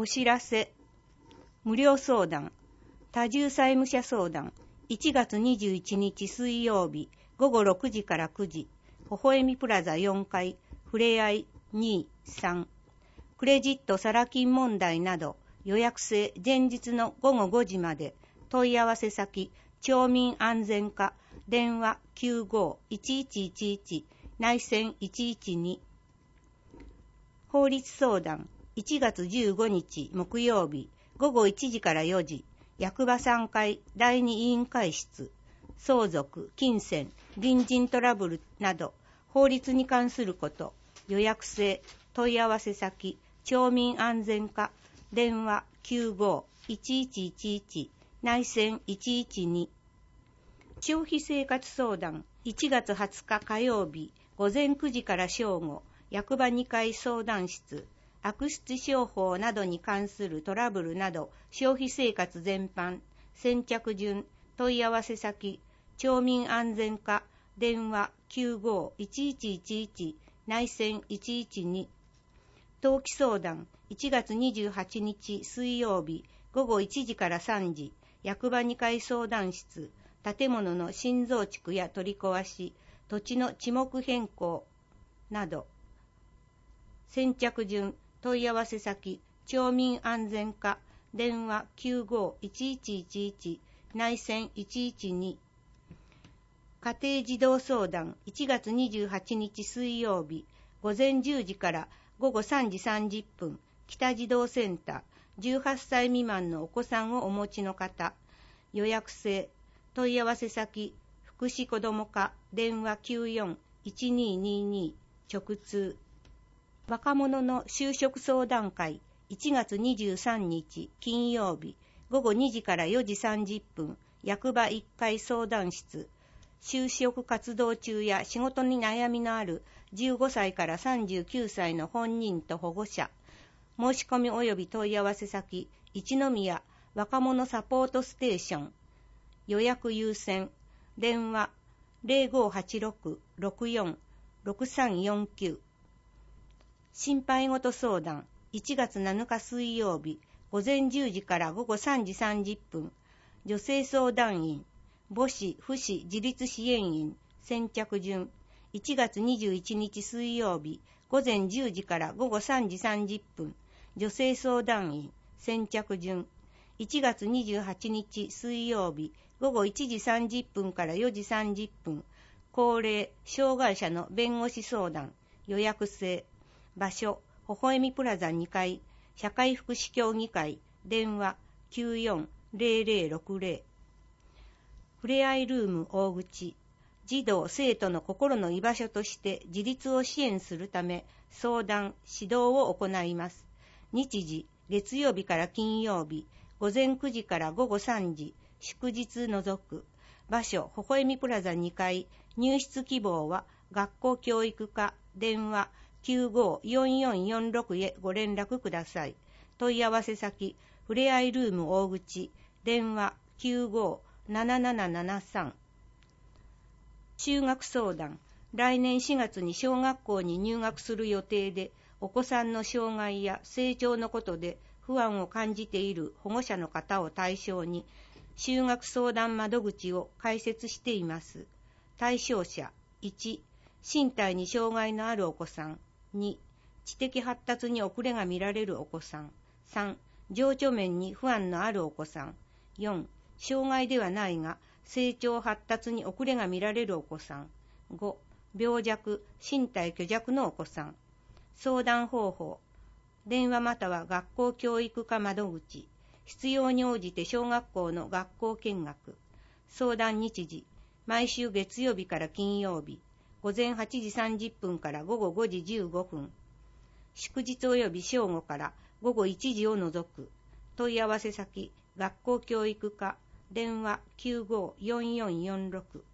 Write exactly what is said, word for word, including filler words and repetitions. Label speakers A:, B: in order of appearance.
A: お知らせ。無料相談。多重債務者相談。いちがつにじゅういちにち水曜日ごごろくじからくじ。微笑みプラザよんかい。ふれあいにさん。クレジットサラ金問題など予約制前日のごごごじまで。問い合わせ先町民安全課電話 きゅうご いちいちいちいち 内線いちいちに。法律相談。いちがつじゅうごにち木曜日ごごいちじからよじ。役場さんかいだいに委員会室。相続、金銭、隣人トラブルなど法律に関すること。予約制。問い合わせ先町民安全課電話 きゅうご いちいちいちいち 内線いちいちに。消費生活相談。いちがつはつか火曜日ごぜんくじから正午。役場にかい相談室。悪質商法などに関するトラブルなど消費生活全般。先着順。問い合わせ先町民安全課電話 きゅうご いちいちいちいち 内線いちいちに。登記相談。いちがつにじゅうはちにち水曜日ごごいちじからさんじ。役場にかい相談室。建物の新増築や取り壊し、土地の地目変更など。先着順。問い合わせ先町民安全課電話 きゅうご いちいちいちいち 内線いちいちに。家庭児童相談。いちがつにじゅうはちにち水曜日ごぜんじゅうじからごごさんじさんじゅっぷん。北児童センター。じゅうはっさい未満のお子さんをお持ちの方。予約制。問い合わせ先福祉子ども課電話 きゅうよん いちににに 直通。若者の就職相談会。いちがつにじゅうさんにち金曜日ごごにじからよじさんじゅっぷん。役場いっかい相談室。就職活動中や仕事に悩みのあるじゅうごさいからさんじゅうきゅうさいの本人と保護者。申し込み及び問い合わせ先一宮若者サポートステーション。予約優先。電話 ゼロごはちろく ろくよん ろくさんよんきゅう。心配事相談。いちがつなのか水曜日ごぜんじゅうじからごごさんじさんじゅっぷん。女性相談員母子父子自立支援員。先着順。いちがつにじゅういちにち水曜日ごぜんじゅうじからごごさんじさんじゅっぷん。女性相談員。先着順。いちがつにじゅうはちにち水曜日ごごいちじさんじゅっぷんからよじさんじゅっぷん。高齢障害者の弁護士相談。予約制。場所微笑みプラザにかい。社会福祉協議会電話 きゅうよん ゼロゼロろくゼロ。ふれあいルーム大口。児童生徒の心の居場所として自立を支援するため相談指導を行います。日時月曜日から金曜日ごぜんくじからごごさんじ。祝日除く。場所微笑みプラザにかい。入室希望は学校教育課電話 きゅうご よんよんよんろく へご連絡ください。問い合わせ先ふれあいルーム大口電話 きゅうご ななななななさん。就学相談。来年しがつに小学校に入学する予定でお子さんの障害や成長のことで不安を感じている保護者の方を対象に就学相談窓口を開設しています。対象者いち、身体に障害のあるお子さん。に、知的発達に遅れが見られるお子さん。さん、情緒面に不安のあるお子さん。よん、障害ではないが成長発達に遅れが見られるお子さん。ご、病弱、身体虚弱のお子さん。相談方法。電話または学校教育課窓口。必要に応じて小学校の学校見学。相談日時。毎週月曜日から金曜日。ごぜんはちじさんじゅっぷんからごごごじじゅうごふん。祝日及び正午からごごいちじを除く。問い合わせ先学校教育課電話 きゅうご よんよんよんろく。